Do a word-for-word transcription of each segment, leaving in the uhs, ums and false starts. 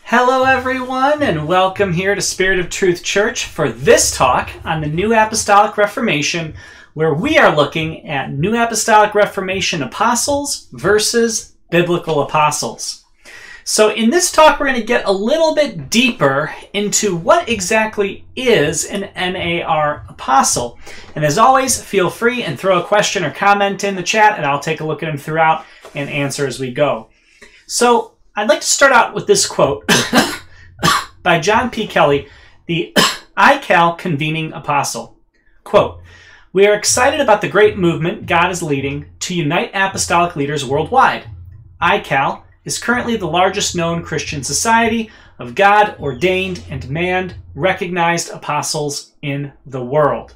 Hello everyone, and welcome here to Spirit of Truth Church for this talk on the New Apostolic Reformation, where we are looking at New Apostolic Reformation apostles versus biblical apostles. So in this talk, we're going to get a little bit deeper into what exactly is an N A R apostle. And as always, feel free and throw a question or comment in the chat, and I'll take a look at them throughout and answer as we go. So I'd like to start out with this quote by John P. Kelly, the I C A L convening apostle. Quote, "We are excited about the great movement God is leading to unite apostolic leaders worldwide. I C A L is currently the largest known Christian society of God-ordained and man-recognized apostles in the world."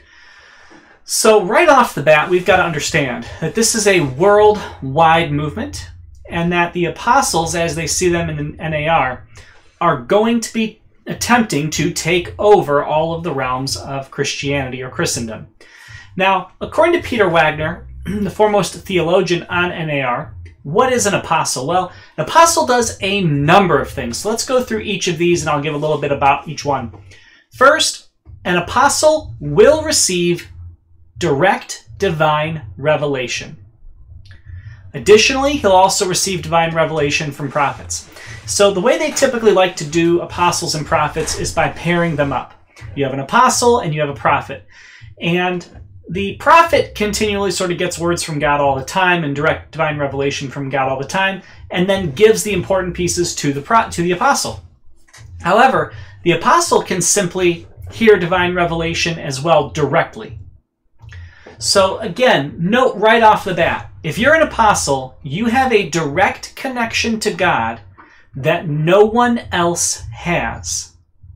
So right off the bat, we've got to understand that this is a worldwide movement, and that the apostles, as they see them in the N A R, are going to be attempting to take over all of the realms of Christianity or Christendom. Now, according to Peter Wagner, the foremost theologian on N A R, what is an apostle? Well, an apostle does a number of things. So let's go through each of these, and I'll give a little bit about each one. First, an apostle will receive direct divine revelation. Additionally, he'll also receive divine revelation from prophets. So the way they typically like to do apostles and prophets is by pairing them up. You have an apostle and you have a prophet. And the prophet continually sort of gets words from God all the time and direct divine revelation from God all the time, and then gives the important pieces to the, pro to the apostle. However, the apostle can simply hear divine revelation as well directly. So again, note right off the bat, if you're an apostle, you have a direct connection to God that no one else has.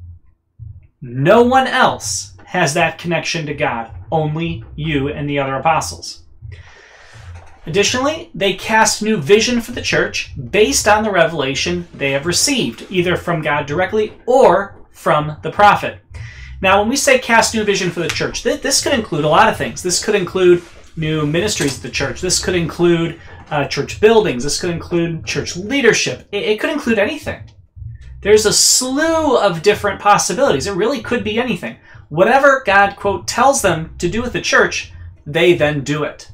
No one else has that connection to God, only you and the other apostles. Additionally, they cast new vision for the church based on the revelation they have received, either from God directly or from the prophet. Now, when we say cast new vision for the church, th this could include a lot of things. This could include new ministries of the church. This could include uh, church buildings. This could include church leadership. It, it could include anything. There's a slew of different possibilities. It really could be anything. Whatever God, quote, tells them to do with the church, they then do it.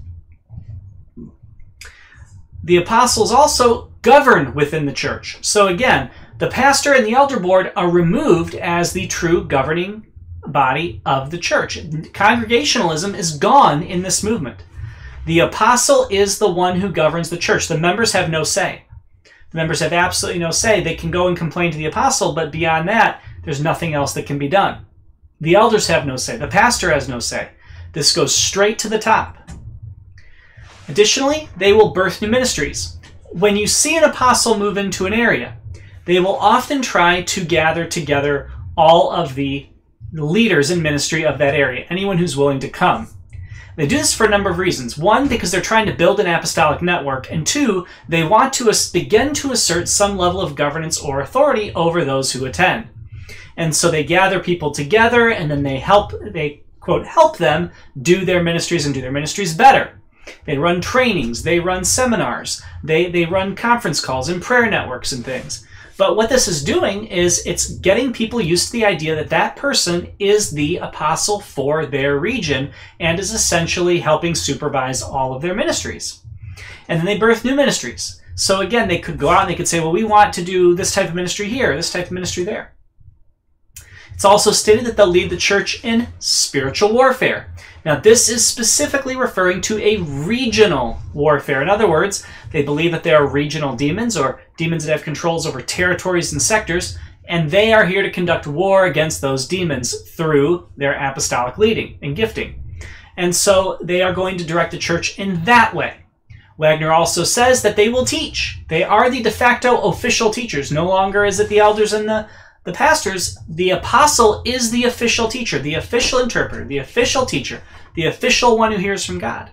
The apostles also govern within the church. So again, the pastor and the elder board are removed as the true governing body of the church. Congregationalism is gone in this movement. The apostle is the one who governs the church. The members have no say. The members have absolutely no say. They can go and complain to the apostle, but beyond that, there's nothing else that can be done. The elders have no say. The pastor has no say. This goes straight to the top. Additionally, they will birth new ministries. When you see an apostle move into an area, they will often try to gather together all of the leaders in ministry of that area, anyone who's willing to come. They do this for a number of reasons. One, because they're trying to build an apostolic network, and two, they want to begin to assert some level of governance or authority over those who attend. And so they gather people together, and then they help, they, quote, help them do their ministries and do their ministries better. They run trainings, they run seminars, they, they run conference calls and prayer networks and things. But what this is doing is it's getting people used to the idea that that person is the apostle for their region and is essentially helping supervise all of their ministries. And then they birth new ministries. So again, they could go out and they could say, well, we want to do this type of ministry here, this type of ministry there. It's also stated that they'll lead the church in spiritual warfare. Now, this is specifically referring to a regional warfare. In other words, they believe that there are regional demons or demons that have controls over territories and sectors, and they are here to conduct war against those demons through their apostolic leading and gifting. And so they are going to direct the church in that way. Wagner also says that they will teach. They are the de facto official teachers. No longer is it the elders and the The pastors. The apostle is the official teacher, the official interpreter, the official teacher, the official one who hears from God.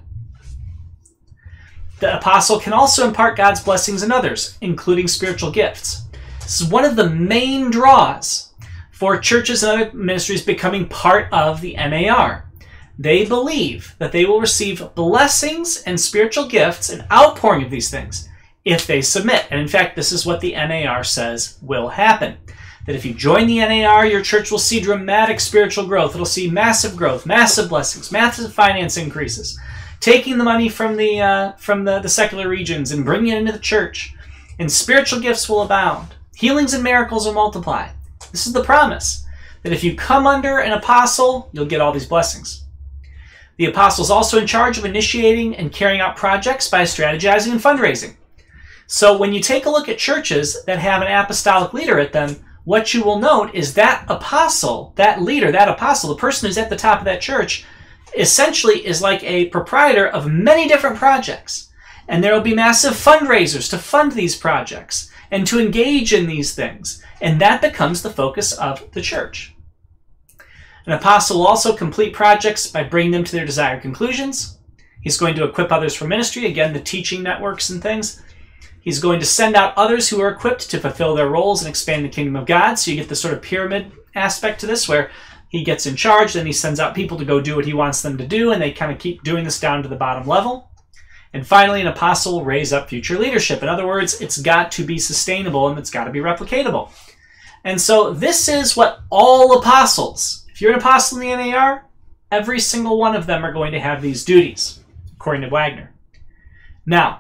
The apostle can also impart God's blessings in others, including spiritual gifts. This is one of the main draws for churches and other ministries becoming part of the N A R. They believe that they will receive blessings and spiritual gifts, an outpouring of these things, if they submit. And in fact, this is what the N A R says will happen. That if you join the N A R, your church will see dramatic spiritual growth. It'll see massive growth, massive blessings, massive finance increases, taking the money from the uh, from the, the secular regions and bringing it into the church. And spiritual gifts will abound. Healings and miracles will multiply. This is the promise, that if you come under an apostle, you'll get all these blessings. The apostle is also in charge of initiating and carrying out projects by strategizing and fundraising. So when you take a look at churches that have an apostolic leader at them, what you will note is that apostle, that leader, that apostle, the person who's at the top of that church, essentially is like a proprietor of many different projects. And there will be massive fundraisers to fund these projects and to engage in these things. And that becomes the focus of the church. An apostle will also complete projects by bringing them to their desired conclusions. He's going to equip others for ministry, again, the teaching networks and things. He's going to send out others who are equipped to fulfill their roles and expand the kingdom of God. So you get this sort of pyramid aspect to this, where he gets in charge, then he sends out people to go do what he wants them to do, and they kind of keep doing this down to the bottom level. And finally, an apostle will raise up future leadership. In other words, it's got to be sustainable and it's got to be replicatable. And so this is what all apostles, if you're an apostle in the N A R, every single one of them are going to have these duties, according to Wagner. Now,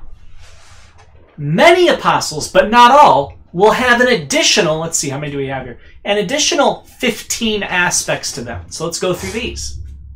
many apostles, but not all, will have an additional, let's see, how many do we have here? An additional fifteen aspects to them. So let's go through these.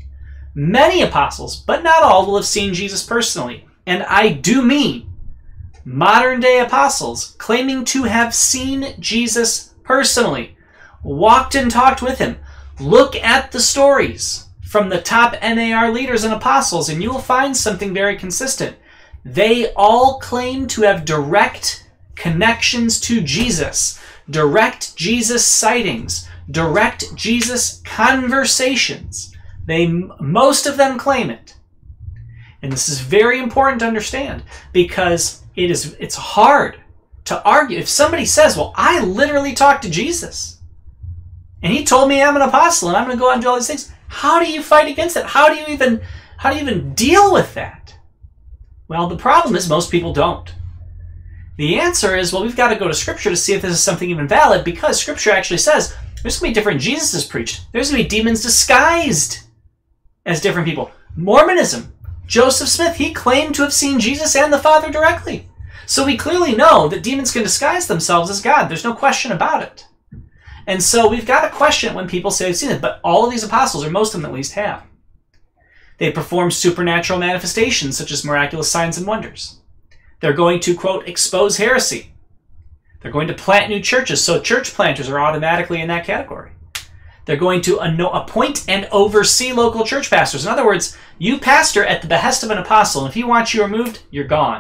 Many apostles, but not all, will have seen Jesus personally. And I do mean modern day apostles claiming to have seen Jesus personally, walked and talked with him. Look at the stories from the top N A R leaders and apostles, and you will find something very consistent. They all claim to have direct connections to Jesus, direct Jesus sightings, direct Jesus conversations. They, most of them claim it. And this is very important to understand, because it is, it's hard to argue. If somebody says, well, I literally talked to Jesus, and he told me I'm an apostle, and I'm going to go out and do all these things, how do you fight against that? How do you even, how do you even deal with that? Well, the problem is most people don't. The answer is, well, we've got to go to Scripture to see if this is something even valid, because Scripture actually says there's going to be different Jesuses preached. There's going to be demons disguised as different people. Mormonism, Joseph Smith, he claimed to have seen Jesus and the Father directly. So we clearly know that demons can disguise themselves as God. There's no question about it. And so we've got to question it when people say they've seen it, but all of these apostles, or most of them at least, have. They perform supernatural manifestations, such as miraculous signs and wonders. They're going to, quote, expose heresy. They're going to plant new churches, so church planters are automatically in that category. They're going to appoint and oversee local church pastors. In other words, you pastor at the behest of an apostle, and if he wants you removed, you're gone.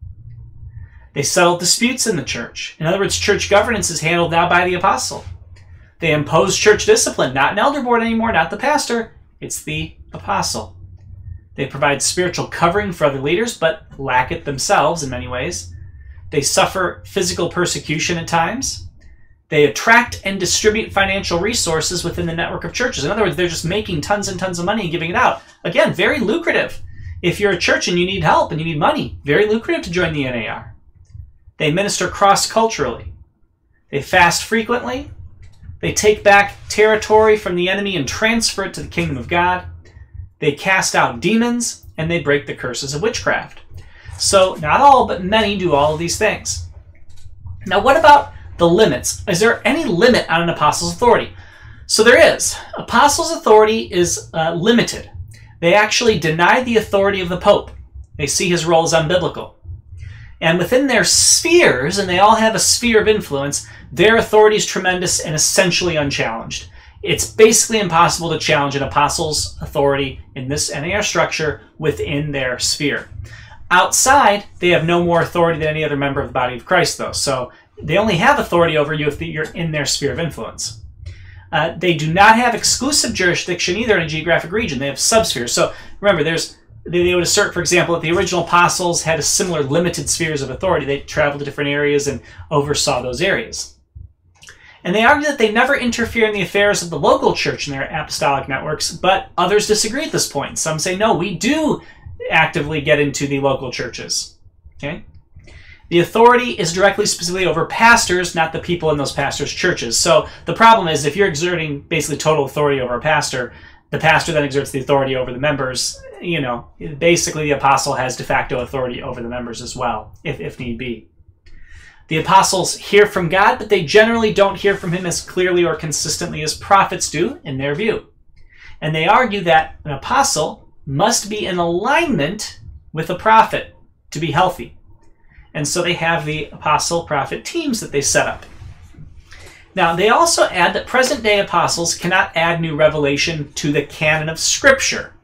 They settle disputes in the church. In other words, church governance is handled now by the apostle. They impose church discipline, not an elder board anymore, not the pastor, it's the apostle. They provide spiritual covering for other leaders, but lack it themselves in many ways. They suffer physical persecution at times. They attract and distribute financial resources within the network of churches. In other words, they're just making tons and tons of money and giving it out. Again, very lucrative. If you're a church and you need help and you need money, very lucrative to join the N A R. They minister cross-culturally. They fast frequently. They take back territory from the enemy and transfer it to the kingdom of God. They cast out demons, and they break the curses of witchcraft. So not all, but many do all of these things. Now what about the limits? Is there any limit on an apostle's authority? So there is. Apostles' authority is uh, limited. They actually deny the authority of the Pope. They see his role as unbiblical. And within their spheres, and they all have a sphere of influence, their authority is tremendous and essentially unchallenged. It's basically impossible to challenge an apostle's authority in this N A R structure within their sphere. Outside, they have no more authority than any other member of the body of Christ, though. So they only have authority over you if you're in their sphere of influence. Uh, they do not have exclusive jurisdiction either in a geographic region. They have subspheres. So remember, there's they would assert, for example, that the original apostles had a similar limited spheres of authority. They traveled to different areas and oversaw those areas. And they argue that they never interfere in the affairs of the local church in their apostolic networks, but others disagree at this point. Some say, no, we do actively get into the local churches. Okay? The authority is directly specifically over pastors, not the people in those pastors' churches. So the problem is if you're exerting basically total authority over a pastor, the pastor then exerts the authority over the members. You know, basically the apostle has de facto authority over the members as well, if, if need be. The apostles hear from God, but they generally don't hear from him as clearly or consistently as prophets do, in their view. And they argue that an apostle must be in alignment with a prophet to be healthy. And so they have the apostle-prophet teams that they set up. Now, they also add that present-day apostles cannot add new revelation to the canon of Scripture.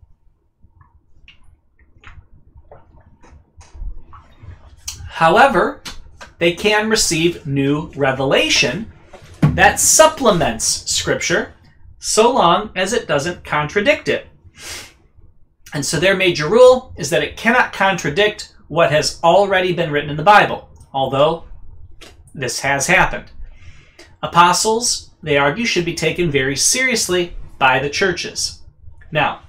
However, they can receive new revelation that supplements Scripture so long as it doesn't contradict it. And so their major rule is that it cannot contradict what has already been written in the Bible, although this has happened. Apostles, they argue, should be taken very seriously by the churches. Now,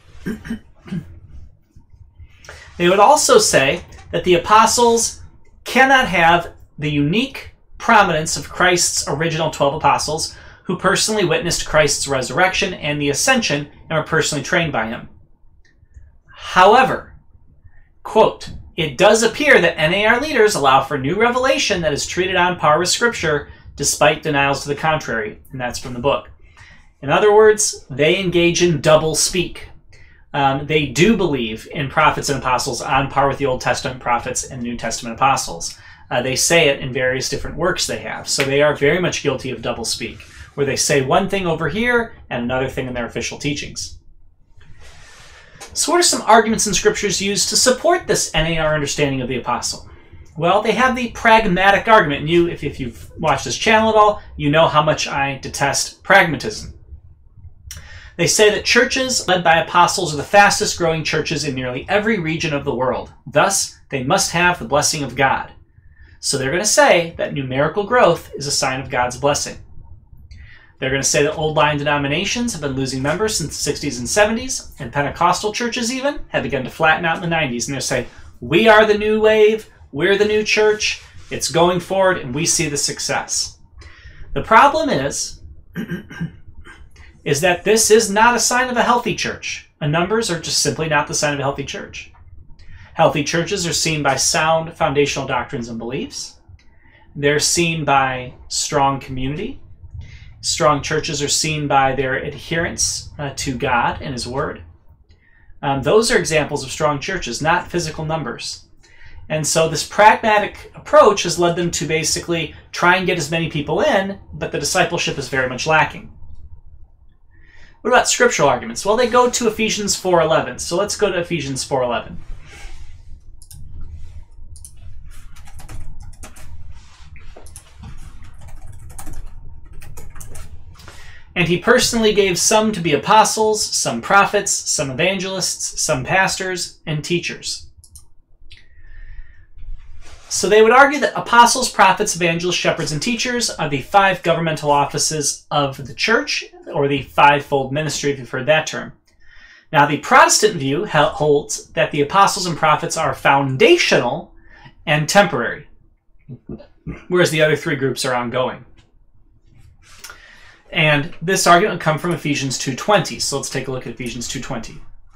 they would also say that the apostles cannot have the unique prominence of Christ's original twelve apostles who personally witnessed Christ's resurrection and the ascension and were personally trained by him. However, quote, it does appear that N A R leaders allow for new revelation that is treated on par with Scripture despite denials to the contrary, and that's from the book. In other words, they engage in double speak. Um, they do believe in prophets and apostles on par with the Old Testament prophets and New Testament apostles. Uh, they say it in various different works they have, so they are very much guilty of double speak, where they say one thing over here and another thing in their official teachings. So what are some arguments in scriptures used to support this N A R understanding of the apostle? Well, they have the pragmatic argument. And you, if, if you've watched this channel at all, you know how much I detest pragmatism. They say that churches led by apostles are the fastest growing churches in nearly every region of the world. Thus, they must have the blessing of God. So they're going to say that numerical growth is a sign of God's blessing. They're going to say that old line denominations have been losing members since the sixties and seventies, and Pentecostal churches even have begun to flatten out in the nineties. And they'll say, we are the new wave, we're the new church, it's going forward, and we see the success. The problem is, is that this is not a sign of a healthy church. And numbers are just simply not the sign of a healthy church. Healthy churches are seen by sound foundational doctrines and beliefs. They're seen by strong community. Strong churches are seen by their adherence uh, to God and His Word. Um, those are examples of strong churches, not physical numbers. And so this pragmatic approach has led them to basically try and get as many people in, but the discipleship is very much lacking. What about scriptural arguments? Well, they go to Ephesians four eleven. So let's go to Ephesians four eleven. And he personally gave some to be apostles, some prophets, some evangelists, some pastors, and teachers. So they would argue that apostles, prophets, evangelists, shepherds, and teachers are the five governmental offices of the church, or the fivefold ministry, if you've heard that term. Now, the Protestant view holds that the apostles and prophets are foundational and temporary, whereas the other three groups are ongoing. And this argument would come from Ephesians two twenty. So let's take a look at Ephesians two twenty.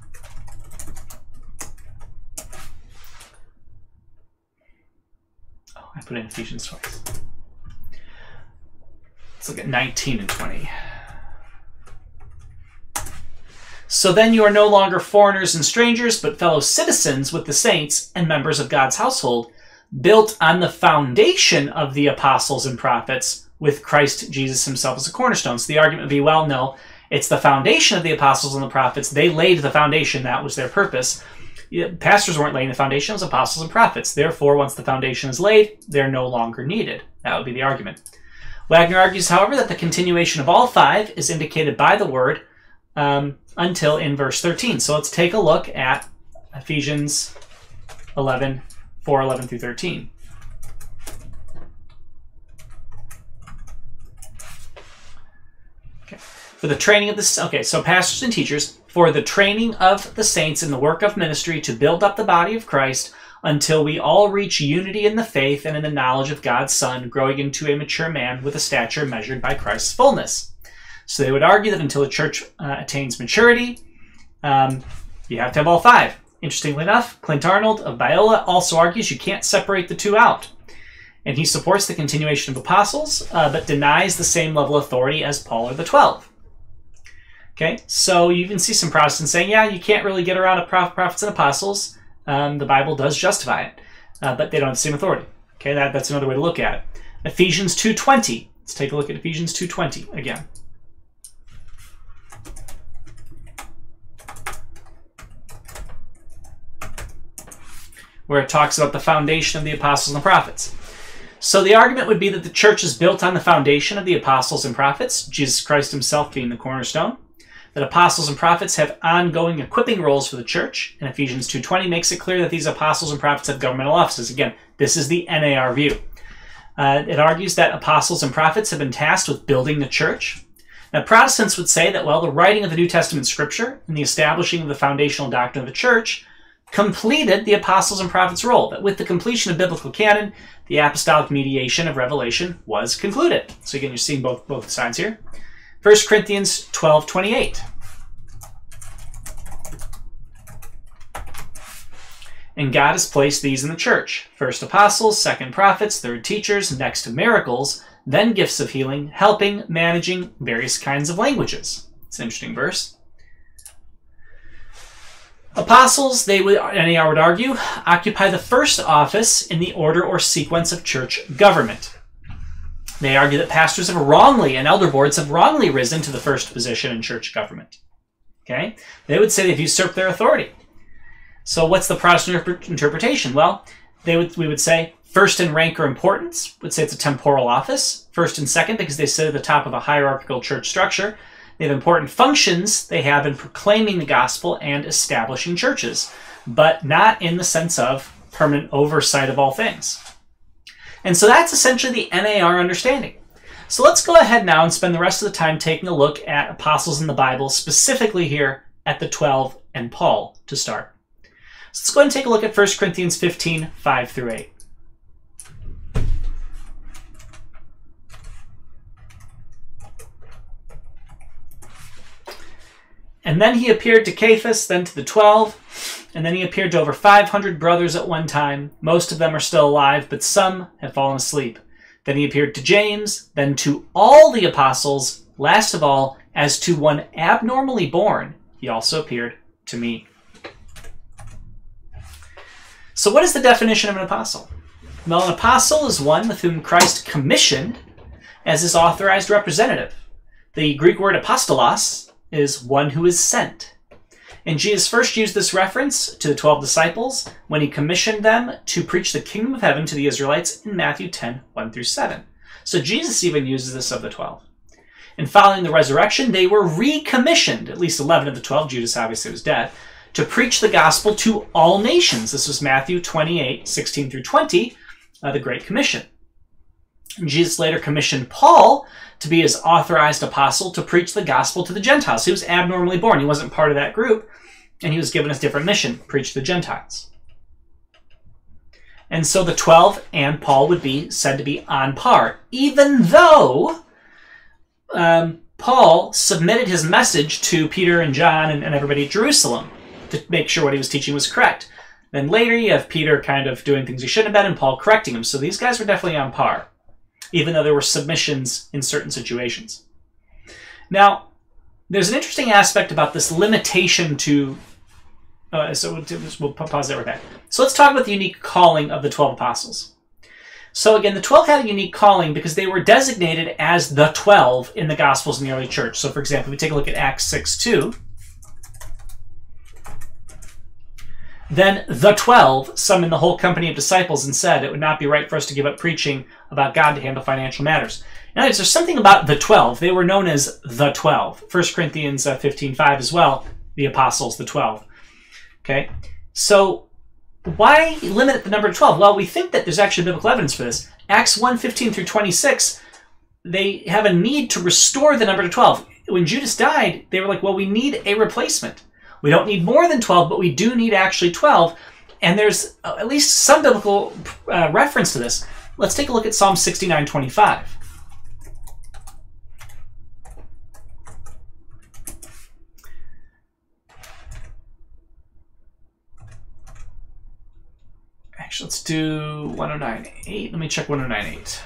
Oh, I put in Ephesians twice. Let's look at nineteen and twenty. So then you are no longer foreigners and strangers, but fellow citizens with the saints and members of God's household, built on the foundation of the apostles and prophets, with Christ Jesus himself as a cornerstone. So the argument would be, well, no, it's the foundation of the apostles and the prophets. They laid the foundation. That was their purpose. Pastors weren't laying the foundation. It was apostles and prophets. Therefore, once the foundation is laid, they're no longer needed. That would be the argument. Wagner argues, however, that the continuation of all five is indicated by the word um, until in verse thirteen. So let's take a look at Ephesians eleven, four eleven through thirteen. For the training of the, okay, so pastors and teachers, for the training of the saints in the work of ministry to build up the body of Christ until we all reach unity in the faith and in the knowledge of God's Son, growing into a mature man with a stature measured by Christ's fullness. So they would argue that until the church uh, attains maturity, um, you have to have all five. Interestingly enough, Clint Arnold of Biola also argues you can't separate the two out. And he supports the continuation of apostles, uh, but denies the same level of authority as Paul or the twelve. Okay, so you can see some Protestants saying, yeah, you can't really get around a prof prophets and apostles. Um, the Bible does justify it, uh, but they don't have the same authority. Okay, that, that's another way to look at it. Ephesians two twenty. Let's take a look at Ephesians two twenty again. Where it talks about the foundation of the apostles and the prophets. So the argument would be that the church is built on the foundation of the apostles and prophets, Jesus Christ himself being the cornerstone. That apostles and prophets have ongoing equipping roles for the church, and Ephesians two twenty makes it clear that these apostles and prophets have governmental offices. Again, this is the N A R view. Uh, it argues that apostles and prophets have been tasked with building the church. Now, Protestants would say that, well, the writing of the New Testament scripture and the establishing of the foundational doctrine of the church completed the apostles and prophets' role, that with the completion of biblical canon, the apostolic mediation of Revelation was concluded. So again, you're seeing both, both sides here. First Corinthians twelve twenty-eight. And God has placed these in the church. First apostles, second prophets, third teachers, next miracles, then gifts of healing, helping, managing various kinds of languages. It's an interesting verse. Apostles, they would, N A R would argue, occupy the first office in the order or sequence of church government. They argue that pastors have wrongly, and elder boards have wrongly risen to the first position in church government. Okay? They would say they've usurped their authority. So what's the Protestant interpretation? Well, they would, we would say first in rank or importance, would say it's a temporal office. First and second, because they sit at the top of a hierarchical church structure. They have important functions they have in proclaiming the gospel and establishing churches, but not in the sense of permanent oversight of all things. And so that's essentially the N A R understanding. So let's go ahead now and spend the rest of the time taking a look at apostles in the Bible, specifically here at the twelve and Paul to start. So let's go ahead and take a look at First Corinthians fifteen, five through eight. And then he appeared to Cephas, then to the twelve, and then he appeared to over five hundred brothers at one time. Most of them are still alive, but some have fallen asleep. Then he appeared to James, then to all the apostles. Last of all, as to one abnormally born, he also appeared to me. So what is the definition of an apostle? Well, an apostle is one with whom Christ commissioned as his authorized representative. The Greek word apostolos is one who is sent. And Jesus first used this reference to the twelve disciples when he commissioned them to preach the kingdom of heaven to the Israelites in Matthew ten, one through seven. So Jesus even uses this of the twelve. And following the resurrection, they were recommissioned, at least eleven of the twelve, Judas obviously was dead, to preach the gospel to all nations. This was Matthew twenty-eight, sixteen through twenty, uh, the Great Commission. And Jesus later commissioned Paul to be his authorized apostle to preach the gospel to the Gentiles. He was abnormally born. He wasn't part of that group, and he was given a different mission, preach to the Gentiles. And so the twelve and Paul would be said to be on par, even though um, Paul submitted his message to Peter and John and, and everybody at Jerusalem to make sure what he was teaching was correct. Then later you have Peter kind of doing things he shouldn't have been and Paul correcting him. So these guys were definitely on par, even though there were submissions in certain situations. Now, there's an interesting aspect about this limitation to... Uh, so we'll, we'll pause there with that. So let's talk about the unique calling of the twelve apostles. So again, the twelve had a unique calling because they were designated as the twelve in the Gospels in the early church. So for example, if we take a look at Acts six two, then the twelve summoned the whole company of disciples and said, it would not be right for us to give up preaching about God to handle financial matters. In other words, there's something about the twelve. They were known as the twelve. First Corinthians fifteen five as well, the apostles, the twelve. Okay, so why limit the number to twelve? Well, we think that there's actually biblical evidence for this. Acts one fifteen through twenty-six, they have a need to restore the number to twelve. When Judas died, they were like, well, we need a replacement. We don't need more than twelve, but we do need actually twelve. And there's at least some biblical uh, reference to this. Let's take a look at Psalm sixty-nine twenty-five. Actually, let's do one oh nine eight. Let me check one oh nine eight.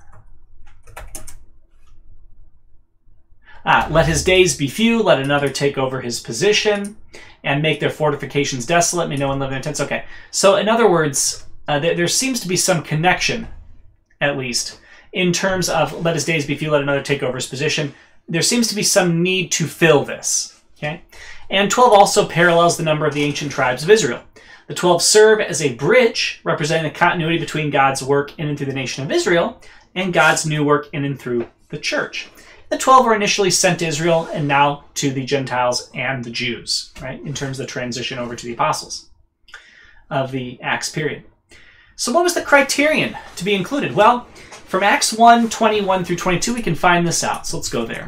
Ah, let his days be few, let another take over his position, and make their fortifications desolate, may no one live in their tents. Okay, so in other words, uh, there, there seems to be some connection, at least, in terms of let his days be few, let another take over his position. There seems to be some need to fill this, okay? And twelve also parallels the number of the ancient tribes of Israel. The twelve serve as a bridge, representing the continuity between God's work in and through the nation of Israel and God's new work in and through the church. The twelve were initially sent to Israel and now to the Gentiles and the Jews, right, in terms of the transition over to the apostles of the Acts period. So what was the criterion to be included? Well, from Acts one, twenty-one through twenty-two, we can find this out. So let's go there.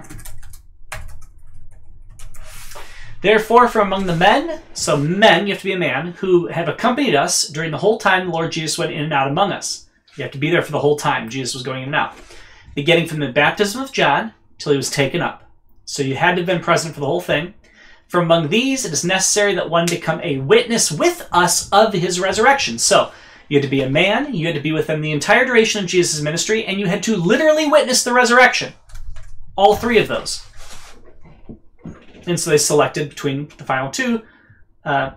Therefore, from among the men, so men, you have to be a man, who have accompanied us during the whole time the Lord Jesus went in and out among us. You have to be there for the whole time Jesus was going in and out. Beginning from the baptism of John till he was taken up. So you had to have been present for the whole thing. For among these, it is necessary that one become a witness with us of his resurrection. So you had to be a man, you had to be with them the entire duration of Jesus' ministry, and you had to literally witness the resurrection. All three of those. And so they selected between the final two uh,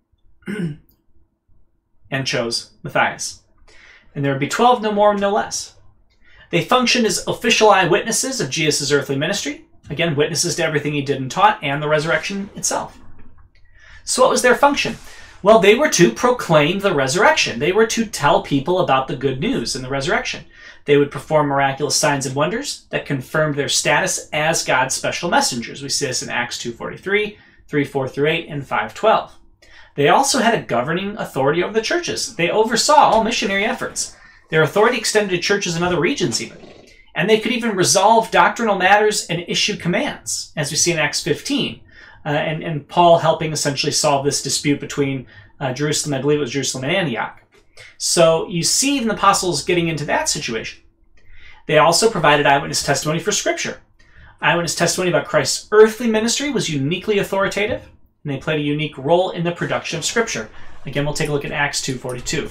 and chose Matthias. And there would be twelve, no more, no less. They functioned as official eyewitnesses of Jesus' earthly ministry. Again, witnesses to everything he did and taught and the resurrection itself. So what was their function? Well, they were to proclaim the resurrection. They were to tell people about the good news and the resurrection. They would perform miraculous signs and wonders that confirmed their status as God's special messengers. We see this in Acts two forty-three, three four through eight, and five twelve. They also had a governing authority over the churches. They oversaw all missionary efforts. Their authority extended to churches in other regions even. And they could even resolve doctrinal matters and issue commands, as we see in Acts fifteen. Uh, and, and Paul helping essentially solve this dispute between uh, Jerusalem, I believe it was Jerusalem and Antioch. So you see even the apostles getting into that situation. They also provided eyewitness testimony for Scripture. Eyewitness testimony about Christ's earthly ministry was uniquely authoritative, and they played a unique role in the production of Scripture. Again, we'll take a look at Acts two forty-two.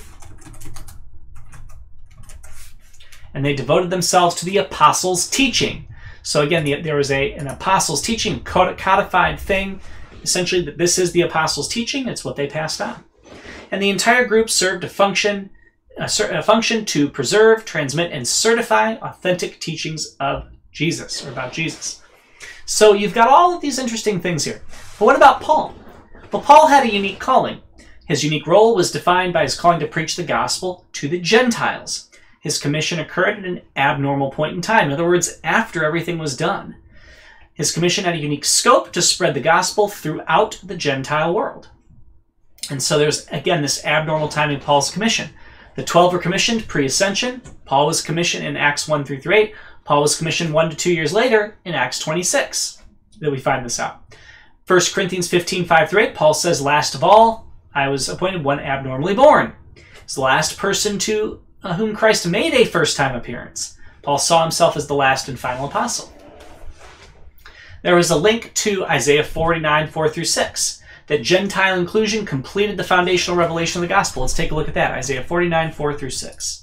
And they devoted themselves to the apostles' teaching. So again, the, there was a, an apostles' teaching, codified thing, essentially that this is the apostles' teaching. It's what they passed on. And the entire group served a function, a, a function to preserve, transmit, and certify authentic teachings of Jesus, or about Jesus. So you've got all of these interesting things here. But what about Paul? Well, Paul had a unique calling. His unique role was defined by his calling to preach the gospel to the Gentiles. His commission occurred at an abnormal point in time. In other words, after everything was done. His commission had a unique scope to spread the gospel throughout the Gentile world. And so there's, again, this abnormal time in Paul's commission. The twelve were commissioned pre-ascension. Paul was commissioned in Acts one through eight. Paul was commissioned one to two years later in Acts twenty-six that we find this out. First Corinthians fifteen, five through eight, Paul says, last of all, I was appointed one abnormally born. He's the last person to uh, whom Christ made a first-time appearance. Paul saw himself as the last and final apostle. There was a link to Isaiah forty-nine, four through six. That Gentile inclusion completed the foundational revelation of the gospel. Let's take a look at that. Isaiah forty-nine, four through six.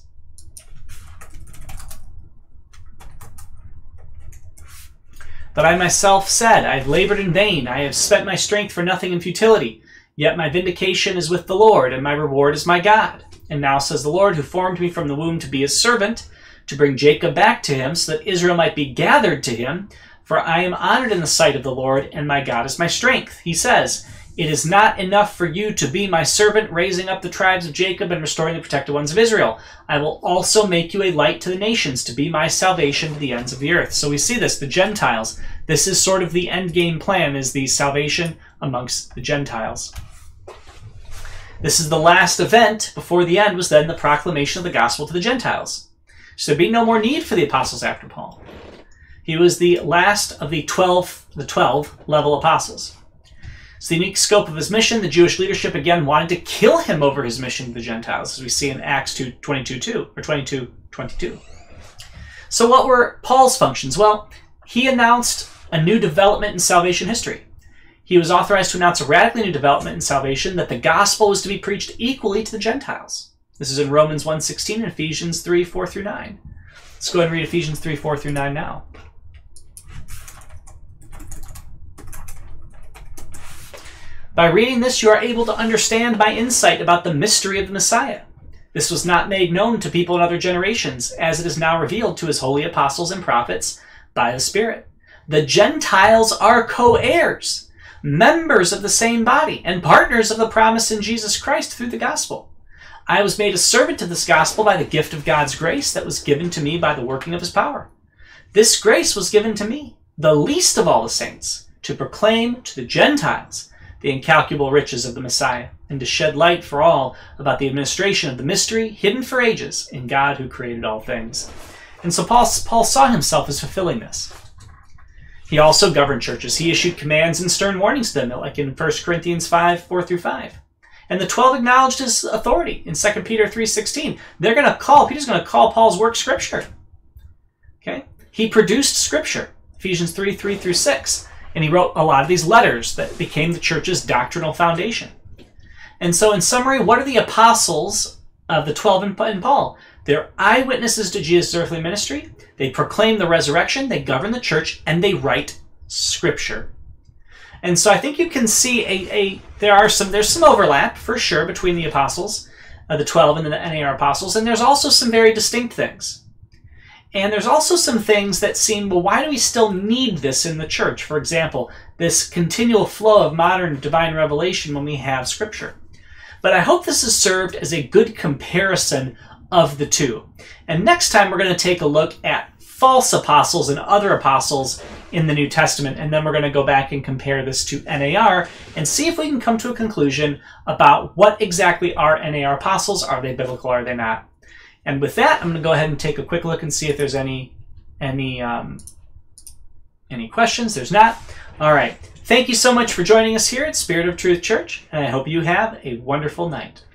But I myself said, I have labored in vain. I have spent my strength for nothing in futility. Yet my vindication is with the Lord, and my reward is my God. And now says the Lord, who formed me from the womb to be his servant, to bring Jacob back to him, so that Israel might be gathered to him. For I am honored in the sight of the Lord, and my God is my strength. He says, it is not enough for you to be my servant, raising up the tribes of Jacob and restoring the protected ones of Israel. I will also make you a light to the nations, to be my salvation to the ends of the earth. So we see this, the Gentiles. This is sort of the end game plan, is the salvation amongst the Gentiles. This is the last event. Before the end was then the proclamation of the gospel to the Gentiles. So there'd be no more need for the apostles after Paul. He was the last of the twelve, the twelve level apostles. So the unique scope of his mission, the Jewish leadership again wanted to kill him over his mission to the Gentiles, as we see in Acts two twenty-two two, or twenty-two twenty-two. So what were Paul's functions? Well, he announced a new development in salvation history. He was authorized to announce a radically new development in salvation, that the gospel was to be preached equally to the Gentiles. This is in Romans one sixteen and Ephesians three four through nine. Let's go ahead and read Ephesians three four through nine now. By reading this, you are able to understand by insight about the mystery of the Messiah. This was not made known to people in other generations, as it is now revealed to his holy apostles and prophets by the Spirit. The Gentiles are co-heirs, members of the same body, and partners of the promise in Jesus Christ through the gospel. I was made a servant of this gospel by the gift of God's grace that was given to me by the working of his power. This grace was given to me, the least of all the saints, to proclaim to the Gentiles the incalculable riches of the Messiah, and to shed light for all about the administration of the mystery hidden for ages in God who created all things. And so Paul, Paul saw himself as fulfilling this. He also governed churches. He issued commands and stern warnings to them, like in First Corinthians five, four through five. And the twelve acknowledged his authority in Second Peter three sixteen. They're going to call, Peter's going to call Paul's work Scripture. Okay? He produced Scripture, Ephesians three, three through six. And he wrote a lot of these letters that became the church's doctrinal foundation. And so in summary, what are the apostles of the twelve in Paul? They're eyewitnesses to Jesus' earthly ministry. They proclaim the resurrection, they govern the church, and they write Scripture. And so I think you can see a, a there are some there's some overlap for sure between the apostles, uh, the twelve and the N A R apostles, and there's also some very distinct things. And there's also some things that seem, well, why do we still need this in the church? For example, this continual flow of modern divine revelation when we have Scripture. But I hope this has served as a good comparison of the two. And next time we're going to take a look at false apostles and other apostles in the New Testament, and then we're going to go back and compare this to N A R and see if we can come to a conclusion about what exactly are N A R apostles. Are they biblical? Are they not? And with that, I'm going to go ahead and take a quick look and see if there's any any um, any questions. There's not. All right. Thank you so much for joining us here at Spirit of Truth Church, and I hope you have a wonderful night.